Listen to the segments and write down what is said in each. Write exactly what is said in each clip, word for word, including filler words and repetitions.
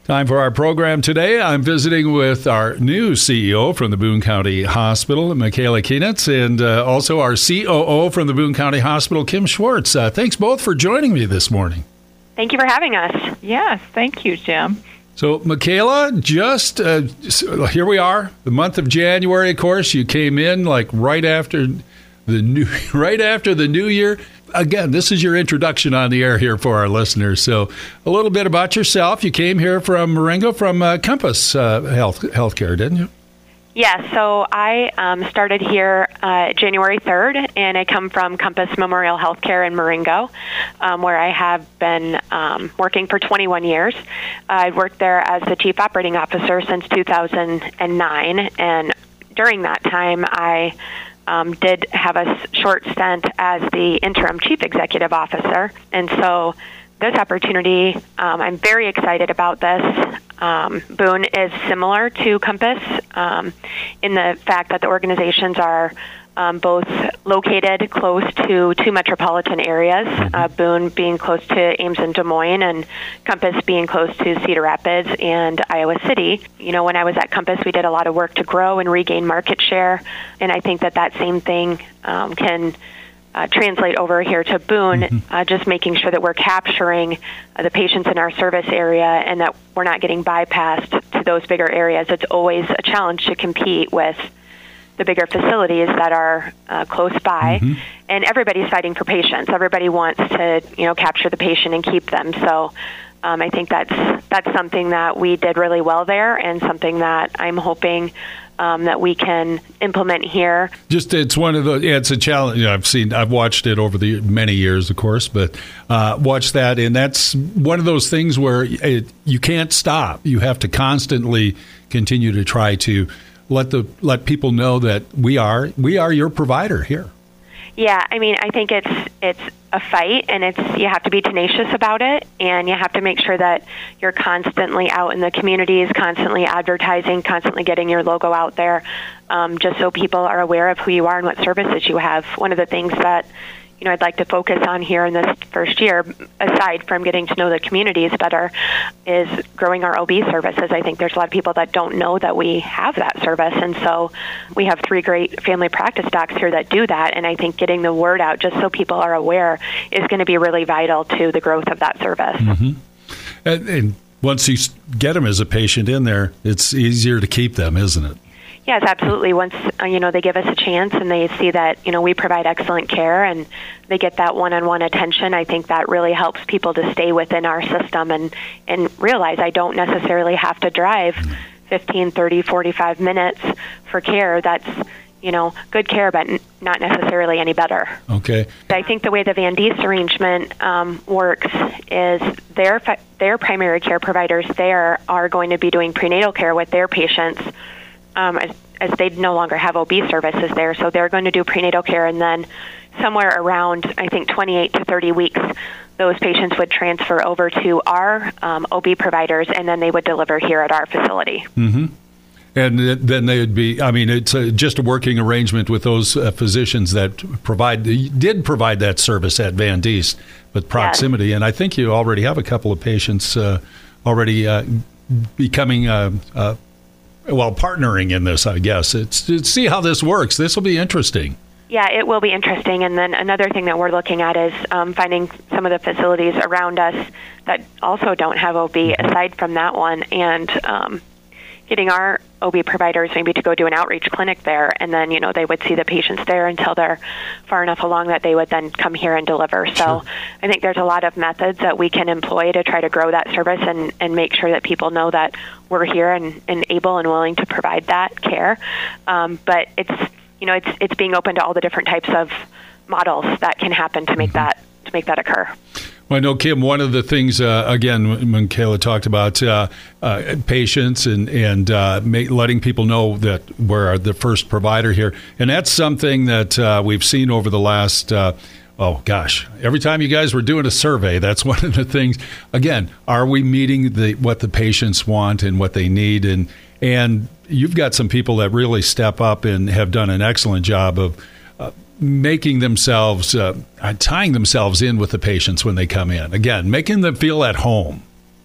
Time for our program today. I'm visiting with our new C E O from the Boone County Hospital, Michaela Kienitz, and uh, also our C O O from the Boone County Hospital, Kim Schwartz. Uh, thanks both for joining me this morning. Thank you for having us. Yes, thank you, Jim. So, Michaela, just uh, here we are, the month of January. Of course, you came in like right after the new, right after the new year. Again, this is your introduction on the air here for our listeners. So, a little bit about yourself. You came here from Marengo, from uh, Compass uh, Health Healthcare, didn't you? Yeah, so I um, started here uh, January third, and I come from Compass Memorial Healthcare in Marengo, um, where I have been um, working for twenty-one years. I've worked there as the Chief Operating Officer since two thousand nine, and during that time, I um, did have a short stint as the Interim Chief Executive Officer, and so this opportunity, um, I'm very excited about this. Um, Boone is similar to Compass um, in the fact that the organizations are um, both located close to two metropolitan areas, uh, Boone being close to Ames and Des Moines, and Compass being close to Cedar Rapids and Iowa City. You know, when I was at Compass, we did a lot of work to grow and regain market share, and I think that that same thing um, can Uh, translate over here to Boone, mm-hmm. uh, just making sure that we're capturing uh, the patients in our service area and that we're not getting bypassed to those bigger areas. It's always a challenge to compete with the bigger facilities that are uh, close by, mm-hmm. and everybody's fighting for patients. Everybody wants to, you know, capture the patient and keep them. So um, I think that's that's something that we did really well there, and something that I'm hoping Um, that we can implement here. Just it's one of the yeah, it's a challenge. You know, I've seen I've watched it over the many years, of course, but uh, watch that, and that's one of those things where it, you can't stop. You have to constantly continue to try to let the let people know that we are we are your provider here. Yeah, I mean, I think it's it's a fight, and it's you have to be tenacious about it, and you have to make sure that you're constantly out in the communities, constantly advertising, constantly getting your logo out there, um, just so people are aware of who you are and what services you have. One of the things that you know I'd like to focus on here in this first year, aside from getting to know the communities better, is growing our O B services. I think there's a lot of people that don't know that we have that service, and so we have three great family practice docs here that do that, and I think getting the word out just so people are aware is going to be really vital to the growth of that service. Mm-hmm. And, and once you get them as a patient in there, it's easier to keep them, isn't it? Yes, absolutely. Once uh, you know they give us a chance and they see that you know we provide excellent care and they get that one-on-one attention, I think that really helps people to stay within our system and and realize I don't necessarily have to drive fifteen, thirty, forty-five minutes for care. That's you know good care, but n- not necessarily any better. Okay. I think the way the Van Diest arrangement um, works is their fi- their primary care providers there are going to be doing prenatal care with their patients. Um, as, as they no longer have O B services there, so they're going to do prenatal care, and then somewhere around, I think, twenty-eight to thirty weeks, those patients would transfer over to our um, O B providers, and then they would deliver here at our facility. Mm-hmm. And then they would be, I mean, it's a, just a working arrangement with those uh, physicians that provide, did provide that service at Van Diest, with proximity. Yes. And I think you already have a couple of patients uh, already uh, becoming uh, uh Well, partnering in this, I guess. It's to see how this works. This will be interesting. Yeah, it will be interesting. And then another thing that we're looking at is um, finding some of the facilities around us that also don't have O B aside from that one, and um, getting our O B providers maybe to go do an outreach clinic there, and then, you know, they would see the patients there until they're far enough along that they would then come here and deliver. So sure. I think there's a lot of methods that we can employ to try to grow that service and, and make sure that people know that we're here and, and able and willing to provide that care. Um, but it's, you know, it's it's being open to all the different types of models that can happen to make mm-hmm. that to make that occur. Well, I know, Kim, one of the things, uh, again, Michaela talked about uh, uh, patients and, and uh, ma- letting people know that we're the first provider here. And that's something that uh, we've seen over the last, uh, oh, gosh, every time you guys were doing a survey, that's one of the things. Again, are we meeting the what the patients want and what they need? And, and you've got some people that really step up and have done an excellent job of uh, making themselves, uh, tying themselves in with the patients when they come in. Again, making them feel at home.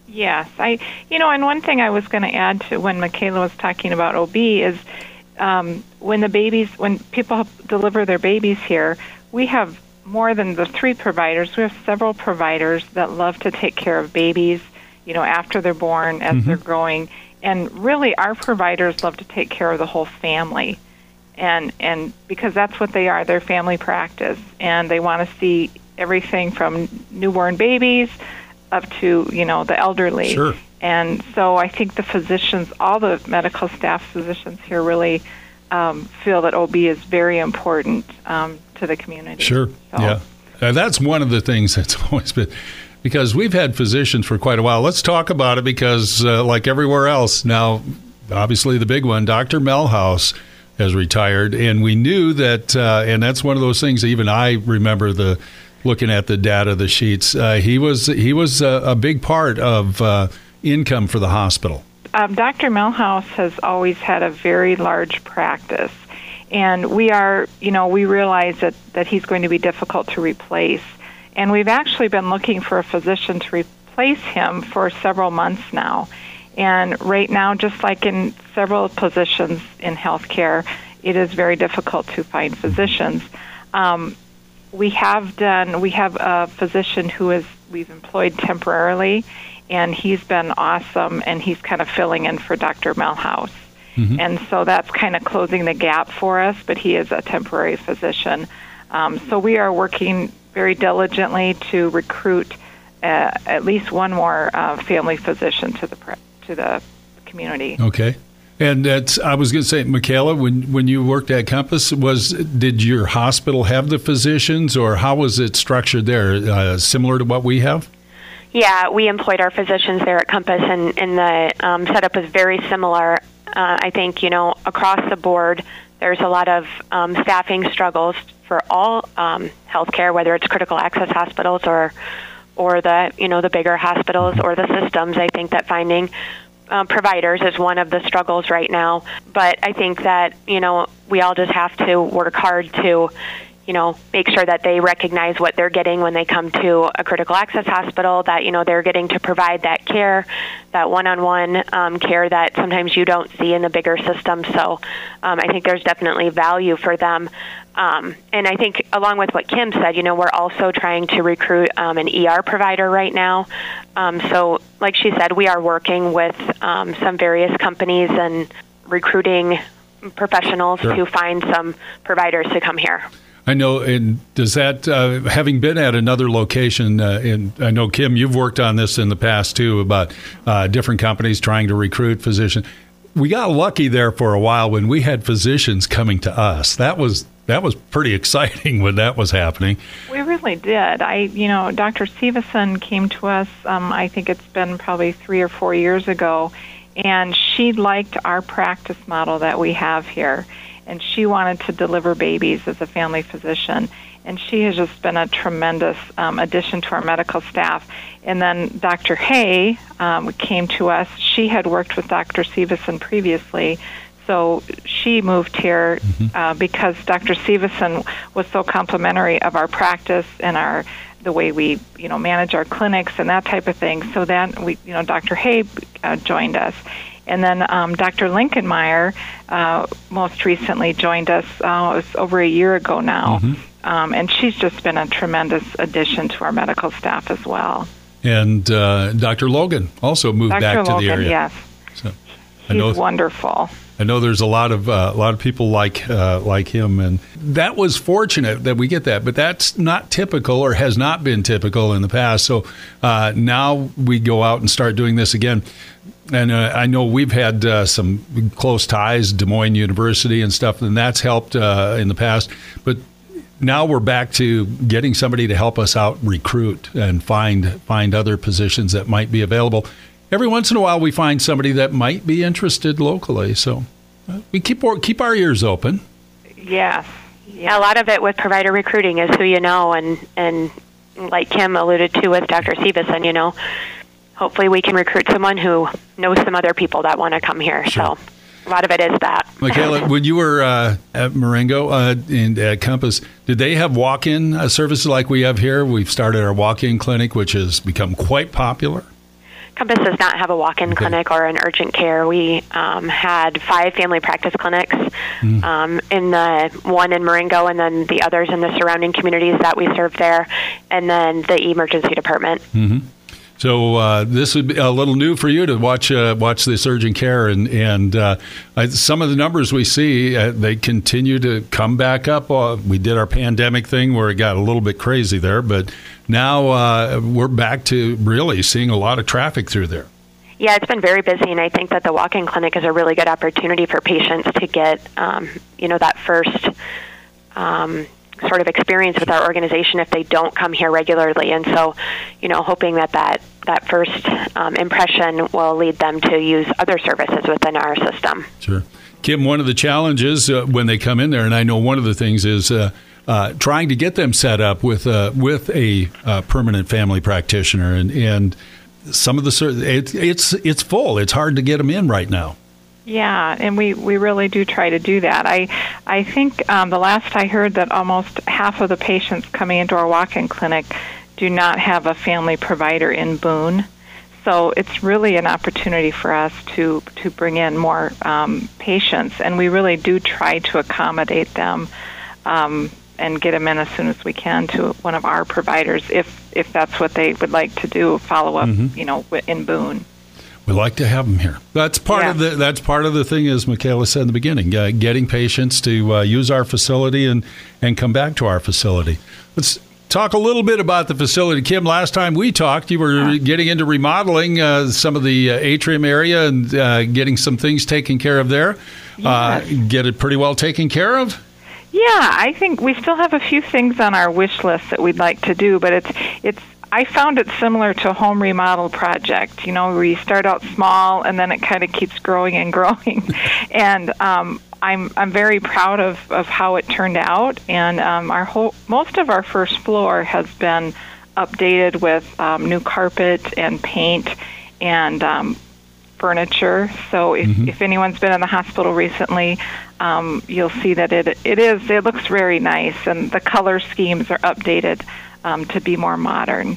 Yes, I. You know, and one thing I was going to add to when Michaela was talking about O B is um, when the babies, when people deliver their babies here, we have more than the three providers. We have several providers that love to take care of babies, you know, after they're born, as mm-hmm. they're growing, and really our providers love to take care of the whole family, and and because that's what they are, they're family practice, and they want to see everything from newborn babies up to, you know, the elderly. Sure. And so I think the physicians, all the medical staff physicians here really um, feel that O B is very important um, to the community. Sure, so. yeah. Uh, that's one of the things that's always been, because we've had physicians for quite a while. Let's talk about it because, uh, like everywhere else, now, obviously the big one, Doctor Melhouse has retired, and we knew that, uh, and that's one of those things, even I remember the looking at the data, the sheets, uh, he was he was a, a big part of uh, income for the hospital. Um, Doctor Melhouse has always had a very large practice, and we are, you know, we realize that, that he's going to be difficult to replace, and we've actually been looking for a physician to replace him for several months now. And right now, just like in several positions in healthcare, it is very difficult to find physicians. Um, We have done, we have a physician who is, we've employed temporarily, and he's been awesome, and he's kind of filling in for Doctor Melhouse. Mm-hmm. And so that's kind of closing the gap for us, but he is a temporary physician. Um, so we are working very diligently to recruit uh, at least one more uh, family physician to the to the community. Okay. And that's, I was going to say, Michaela, when, when you worked at Compass, was did your hospital have the physicians, or how was it structured there? Uh, similar to what we have? Yeah, we employed our physicians there at Compass, and, and the um, setup was very similar. Uh, I think, you know, across the board, there's a lot of um, staffing struggles for all um, healthcare, whether it's critical access hospitals or or the, you know, the bigger hospitals or the systems. I think that finding Um, providers is one of the struggles right now. But I think that, you know, we all just have to work hard to, you know, make sure that they recognize what they're getting when they come to a critical access hospital, that, you know, they're getting to provide that care, that one-on-one um, care that sometimes you don't see in the bigger system. So um, I think there's definitely value for them. Um, and I think along with what Kim said, you know, we're also trying to recruit um, an E R provider right now. Um, so like she said, we are working with um, some various companies and recruiting professionals sure. to find some providers to come here. I know, and does that, uh, having been at another location, uh, and I know, Kim, you've worked on this in the past, too, about uh, different companies trying to recruit physicians. We got lucky there for a while when we had physicians coming to us. That was that was pretty exciting when that was happening. We really did. I, you know, Doctor Stevenson came to us, um, I think it's been probably three or four years ago, and she liked our practice model that we have here. And she wanted to deliver babies as a family physician. And she has just been a tremendous um, addition to our medical staff. And then Doctor Hay um, came to us. She had worked with Doctor Stevenson previously, so she moved here mm-hmm. uh, because Doctor Stevenson was so complimentary of our practice and our the way we, you know, manage our clinics and that type of thing. So then we, you know, Doctor Hay uh, joined us. And then um, Doctor Linkenmeyer uh, most recently joined us, uh, it was over a year ago now, mm-hmm. um, and she's just been a tremendous addition to our medical staff as well. And uh, Doctor Logan also moved Doctor back to Logan, the area. Yes, so, he's I know, wonderful. I know there's a lot of uh, a lot of people like uh, like him, and that was fortunate that we get that. But that's not typical, or has not been typical in the past. So uh, now we go out and start doing this again. And uh, I know we've had uh, some close ties, Des Moines University and stuff, and that's helped uh, in the past. But now we're back to getting somebody to help us out recruit and find find other positions that might be available. Every once in a while, we find somebody that might be interested locally. So uh, we keep our, keep our ears open. Yes. Yeah, a lot of it with provider recruiting is who you know, and, and like Kim alluded to with Doctor Stevenson, you know, hopefully we can recruit someone who knows some other people that want to come here. Sure. So a lot of it is that. Michaela, when you were uh, at Marengo uh, and at Compass, did they have walk-in uh, services like we have here? We've started our walk-in clinic, which has become quite popular. Compass does not have a walk-in Okay. clinic or an urgent care. We um, had five family practice clinics, Mm. um, in the one in Marengo, and then the others in the surrounding communities that we serve there, and then the emergency department. Mm-hmm. So uh, this would be a little new for you to watch uh, watch this urgent care, and and uh, I, some of the numbers we see, uh, they continue to come back up. Uh, we did our pandemic thing where it got a little bit crazy there, but now uh, we're back to really seeing a lot of traffic through there. Yeah, it's been very busy, and I think that the walk-in clinic is a really good opportunity for patients to get, um, you know, that first um, sort of experience with our organization if they don't come here regularly. And so, you know, hoping that that, that first um, impression will lead them to use other services within our system. Sure. Kim, one of the challenges uh, when they come in there, and I know one of the things is uh, uh, trying to get them set up with, uh, with a uh, permanent family practitioner, and, and some of the ser- it, it's it's full. It's hard to get them in right now. Yeah, and we, we really do try to do that. I I think um, the last I heard that almost half of the patients coming into our walk-in clinic do not have a family provider in Boone. So it's really an opportunity for us to, to bring in more um, patients, and we really do try to accommodate them um, and get them in as soon as we can to one of our providers if if that's what they would like to do, follow up, mm-hmm. you know, in Boone. We like to have them here. That's part yeah. of the that's part of the thing, as Michaela said in the beginning, uh, getting patients to uh, use our facility and, and come back to our facility. Let's talk a little bit about the facility. Kim, last time we talked, you were yeah. getting into remodeling uh, some of the uh, atrium area and uh, getting some things taken care of there. Yes. Uh, get it pretty well taken care of? Yeah, I think we still have a few things on our wish list that we'd like to do, but it's it's. I found it similar to a home remodel project, you know, where you start out small and then it kind of keeps growing and growing. and um, I'm I'm very proud of, of how it turned out. And um, our whole most of our first floor has been updated with um, new carpet and paint and um, furniture. So if, mm-hmm. if anyone's been in the hospital recently, um, you'll see that it it is it looks very nice, and the color schemes are updated um, to be more modern.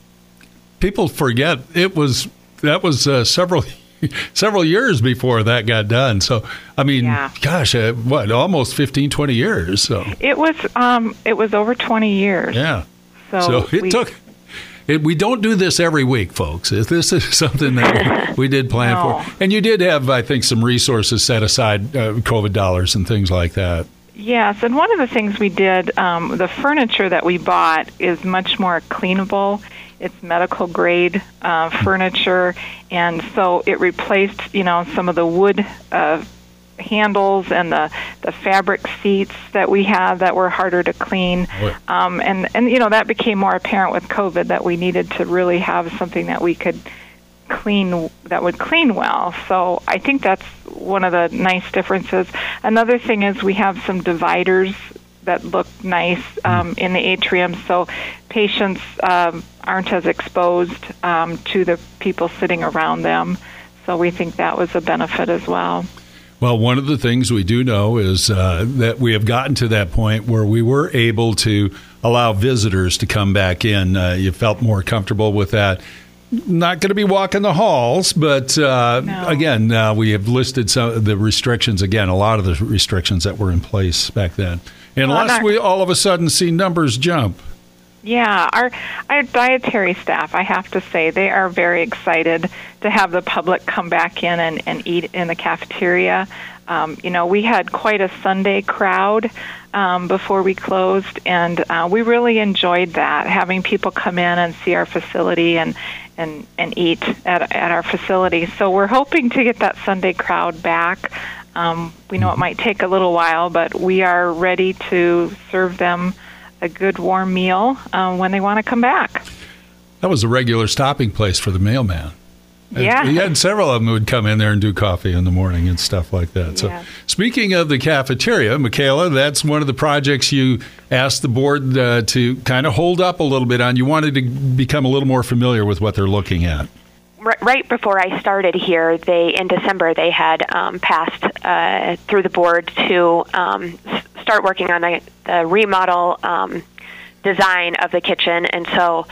People forget it was that was uh, several several years before that got done. So I mean, yeah. gosh, uh, what almost fifteen, twenty years. So it was um, it was over twenty years. Yeah. So, so it we, took. It, we don't do this every week, folks. This is something that we did plan no. for. And you did have, I think, some resources set aside, uh, COVID dollars and things like that. Yes, and one of the things we did, um, the furniture that we bought is much more cleanable. It's medical grade uh, furniture, and so it replaced, you know, some of the wood uh, handles and the, the fabric seats that we have that were harder to clean. Oh, yeah. um, and, and, you know, that became more apparent with COVID, that we needed to really have something that we could clean, that would clean well. So I think that's one of the nice differences. Another thing is we have some dividers that look nice um, in the atrium, so patients um, aren't as exposed um, to the people sitting around them. So we think that was a benefit as well. Well, one of the things we do know is uh, that we have gotten to that point where we were able to allow visitors to come back in. Uh, you felt more comfortable with that. Not going to be walking the halls, but uh, no. again, uh, we have listed some of the restrictions, again, a lot of the restrictions that were in place back then. Unless well, we all of a sudden see numbers jump. Yeah, our our dietary staff, I have to say, they are very excited to have the public come back in and, and eat in the cafeteria. Um, you know, we had quite a Sunday crowd um, before we closed, and uh, we really enjoyed that, having people come in and see our facility and, and, and eat at, at our facility. So we're hoping to get that Sunday crowd back. Um, we know it might take a little while, but we are ready to serve them a good warm meal um, when they want to come back. That was a regular stopping place for the mailman. Yeah. We had several of them who would come in there and do coffee in the morning and stuff like that. So yeah. Speaking of the cafeteria, Michaela, that's one of the projects you asked the board uh, to kind of hold up a little bit on. You wanted to become a little more familiar with what they're looking at. Right before I started here, they in December they had um, passed uh, through the board to um, start working on the, the remodel um, design of the kitchen, and so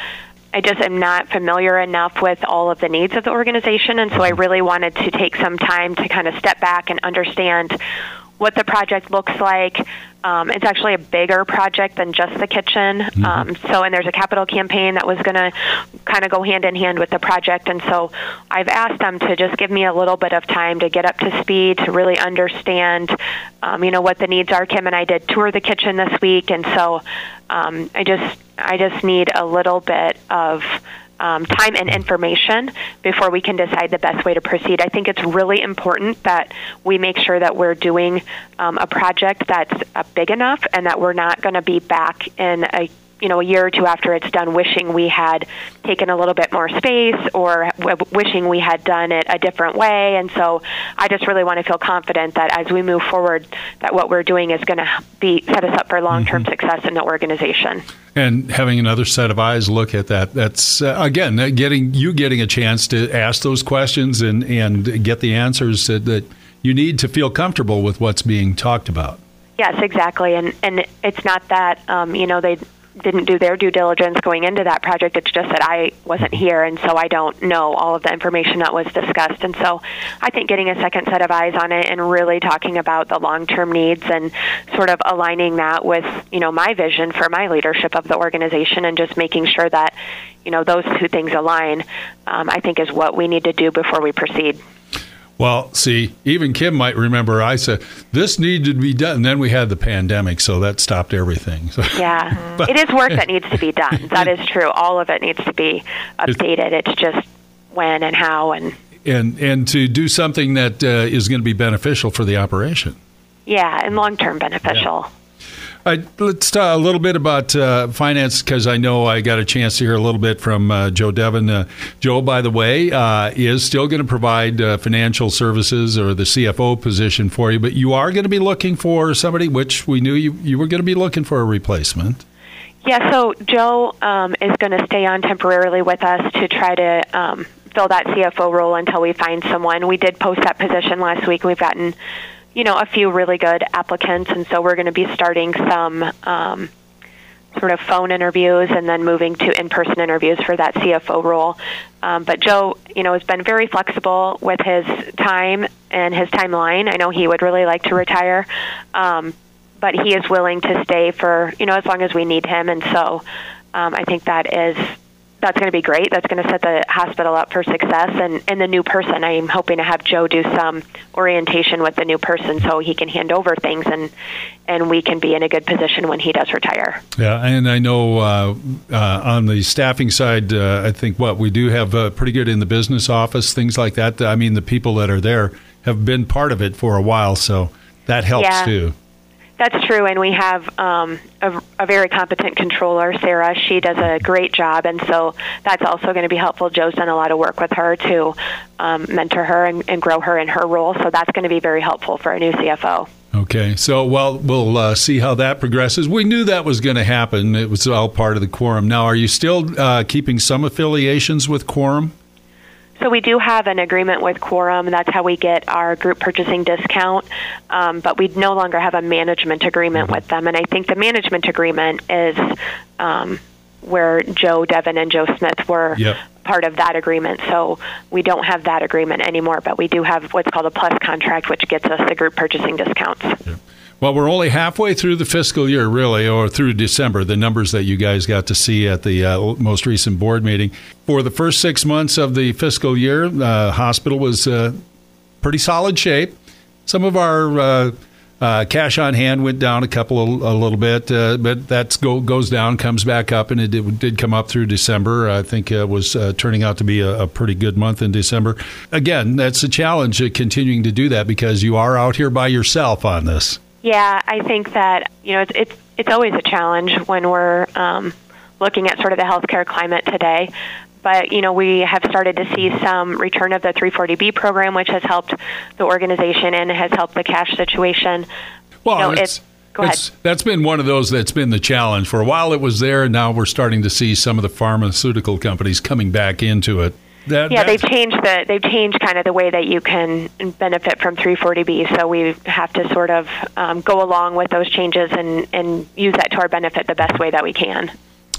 I just am not familiar enough with all of the needs of the organization, and so I really wanted to take some time to kind of step back and understand what the project looks like. Um, it's actually a bigger project than just the kitchen. Mm-hmm. Um, so, and there's a capital campaign that was going to kind of go hand in hand with the project. And so I've asked them to just give me a little bit of time to get up to speed, to really understand, um, you know, what the needs are. Kim and I did tour the kitchen this week. And so um, I just, I just need a little bit of Um, time and information before we can decide the best way to proceed. I think it's really important that we make sure that we're doing um, a project that's uh, big enough and that we're not going to be back in a you know, a year or two after it's done wishing we had taken a little bit more space or w- wishing we had done it a different way. And so I just really want to feel confident that as we move forward, that what we're doing is going to be set us up for long-term mm-hmm. success in the organization. And having another set of eyes look at that, that's, uh, again, getting you getting a chance to ask those questions and, and get the answers that, that you need to feel comfortable with what's being talked about. Yes, exactly. And, and it's not that, um, you know, they didn't do their due diligence going into that project. It's just that I wasn't here, and so I don't know all of the information that was discussed. And so I think getting a second set of eyes on it and really talking about the long-term needs and sort of aligning that with, you know, my vision for my leadership of the organization and just making sure that, you know, those two things align, um, I think is what we need to do before we proceed. Well, see, even Kim might remember I said, this needed to be done. And then we had the pandemic, so that stopped everything. So, yeah, but, it is work that needs to be done. That is true. All of it needs to be updated. It's just when and how. And and, and to do something that uh, is going to be beneficial for the operation. Yeah, and long-term beneficial. Yeah. All right, let's talk a little bit about uh, finance, because I know I got a chance to hear a little bit from uh, Joe Devon. Uh, Joe, by the way, uh, is still going to provide uh, financial services or the C F O position for you, but you are going to be looking for somebody, which we knew you, you were going to be looking for a replacement. Yeah, so Joe um, is going to stay on temporarily with us to try to um, fill that C F O role until we find someone. We did post that position last week. We've gotten you know, a few really good applicants, and so we're going to be starting some um, sort of phone interviews and then moving to in-person interviews for that C F O role. Um, but Joe, you know, has been very flexible with his time and his timeline. I know he would really like to retire, um, but he is willing to stay for, you know, as long as we need him, and so um, I think that is that's going to be great. That's going to set the hospital up for success. And, and the new person, I'm hoping to have Joe do some orientation with the new person so he can hand over things and and we can be in a good position when he does retire. Yeah, and I know uh, uh, on the staffing side, uh, I think what we do have uh, pretty good in the business office, things like that. I mean, the people that are there have been part of it for a while, so that helps yeah. too. That's true, and we have um, a, a very competent controller, Sarah. She does a great job, and so that's also going to be helpful. Joe's done a lot of work with her to um, mentor her and, and grow her in her role, so that's going to be very helpful for a new C F O. Okay, so well, we'll uh, see how that progresses. We knew that was going to happen. It was all part of the quorum. Now, are you still uh, keeping some affiliations with Quorum? So we do have an agreement with Quorum. That's how we get our group purchasing discount, um, but we no longer have a management agreement with them. And I think the management agreement is um, where Joe Devon and Joe Smith were yep. part of that agreement. So we don't have that agreement anymore, but we do have what's called a plus contract, which gets us the group purchasing discounts. Yep. Well, we're only halfway through the fiscal year, really, or through December, the numbers that you guys got to see at the uh, most recent board meeting. For the first six months of the fiscal year, the uh, hospital was uh, pretty solid shape. Some of our uh, uh, cash on hand went down a couple, of, a little bit, uh, but that go, goes down, comes back up, and it did, did come up through December. I think it was uh, turning out to be a, a pretty good month in December. Again, that's a challenge, uh, continuing to do that, because you are out here by yourself on this. Yeah, I think that, you know, it's it's, it's always a challenge when we're um, looking at sort of the healthcare climate today. But, you know, we have started to see some return of the three forty B program, which has helped the organization and has helped the cash situation. Well, you know, it's, it's, go it's, ahead. That's been one of those that's been the challenge. For a while it was there, and now we're starting to see some of the pharmaceutical companies coming back into it. That, yeah, they've changed the they've changed kind of the way that you can benefit from three forty B. So we have to sort of um, go along with those changes and, and use that to our benefit the best way that we can. All right.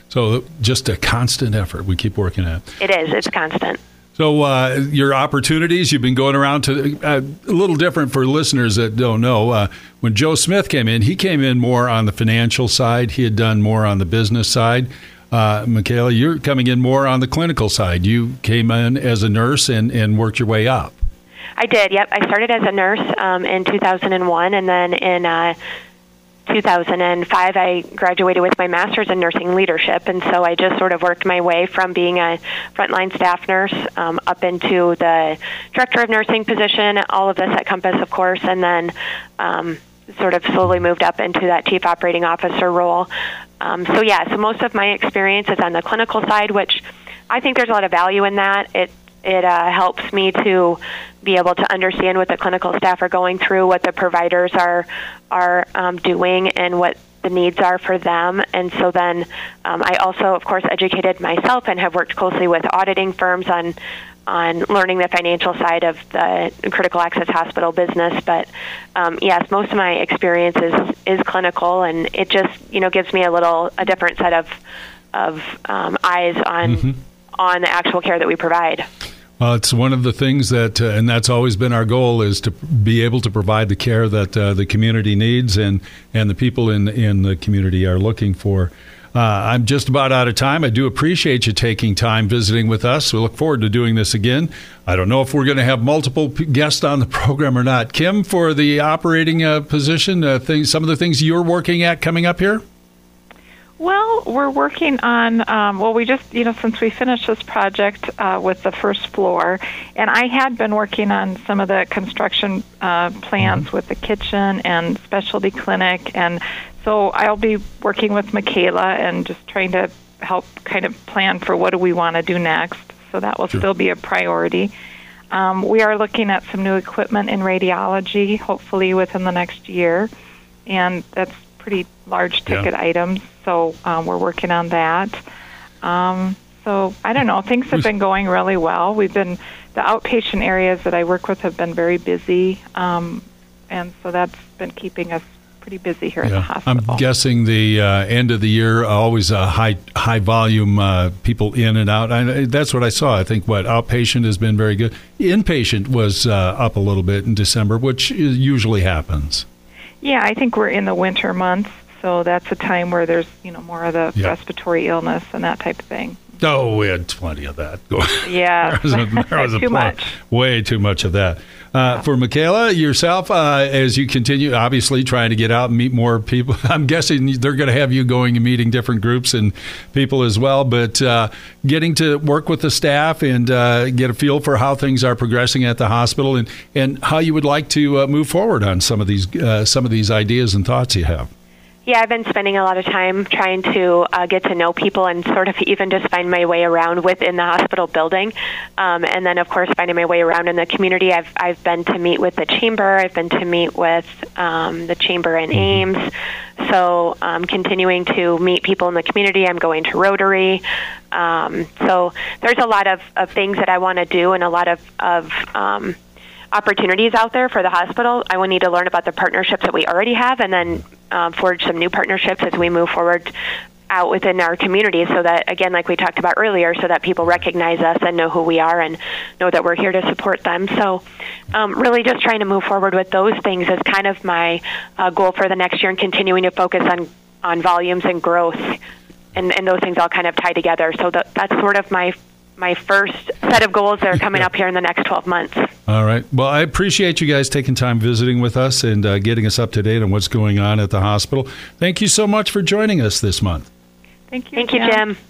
So just a constant effort we keep working at. It is. It's constant. So uh, your opportunities, you've been going around to uh, a little different for listeners that don't know. Uh, when Joe Smith came in, he came in more on the financial side. He had done more on the business side. Uh, Michaela, you're coming in more on the clinical side. You came in as a nurse and, and worked your way up. I did, yep. I started as a nurse um, in two thousand one, and then in uh, two thousand five, I graduated with my master's in nursing leadership, and so I just sort of worked my way from being a frontline staff nurse um, up into the director of nursing position, all of this at Compass, of course, and then um, sort of slowly moved up into that chief operating officer role. Um, so, yeah, so most of my experience is on the clinical side, which I think there's a lot of value in that. It It uh, helps me to be able to understand what the clinical staff are going through, what the providers are are um, doing, and what the needs are for them. And so then um, I also, of course, educated myself and have worked closely with auditing firms on on learning the financial side of the critical access hospital business. But um, yes, most of my experience is, is clinical, and it just you know gives me a little a different set of of um, eyes on mm-hmm. on the actual care that we provide. Well, it's one of the things that, uh, and that's always been our goal, is to be able to provide the care that uh, the community needs and, and the people in in the community are looking for. Uh, I'm just about out of time. I do appreciate you taking time visiting with us. We look forward to doing this again. I don't know if we're going to have multiple p- guests on the program or not. Kim, for the operating uh, position, uh, things, some of the things you're working at coming up here? Well, we're working on, um, well, we just, you know, since we finished this project uh, with the first floor, and I had been working on some of the construction uh, plans mm-hmm. with the kitchen and specialty clinic, and so I'll be working with Michaela and just trying to help kind of plan for what do we want to do next, so that will sure. still be a priority. Um, we are looking at some new equipment in radiology, hopefully within the next year, and that's pretty large ticket yeah. items, so um, we're working on that. Um, so I don't know, things have been going really well. We've been, the outpatient areas that I work with have been very busy, um, and so that's been keeping us pretty busy here yeah. at the hospital. I'm guessing the uh, end of the year, always a high high volume uh, people in and out. I, that's what I saw. I think what outpatient has been very good. Inpatient was uh, up a little bit in December, which usually happens. Yeah, I think we're in the winter months, so that's a time where there's, you know, more of the yep. respiratory illness and that type of thing. Oh, we had plenty of that. Yeah, there was, a, there was too a much. Way too much of that. Uh, yeah. For Michaela, yourself, uh, as you continue, obviously trying to get out and meet more people, I'm guessing they're going to have you going and meeting different groups and people as well, but uh, getting to work with the staff and uh, get a feel for how things are progressing at the hospital and, and how you would like to uh, move forward on some of these uh, some of these ideas and thoughts you have. Yeah, I've been spending a lot of time trying to uh, get to know people and sort of even just find my way around within the hospital building. Um, and then, of course, finding my way around in the community. I've I've been to meet with the chamber. I've been to meet with um, the chamber in Ames. So um, continuing to meet people in the community. I'm going to Rotary. Um, so there's a lot of, of things that I want to do and a lot of, of um, opportunities out there for the hospital. I will need to learn about the partnerships that we already have and then um, forge some new partnerships as we move forward out within our community so that, again, like we talked about earlier, so that people recognize us and know who we are and know that we're here to support them. So um, really just trying to move forward with those things is kind of my uh, goal for the next year and continuing to focus on, on volumes and growth. And, and those things all kind of tie together. So that, that's sort of my my first set of goals that are coming up here in the next twelve months. All right. Well, I appreciate you guys taking time visiting with us and uh, getting us up to date on what's going on at the hospital. Thank you so much for joining us this month. Thank you, Thank Jim. you, Jim.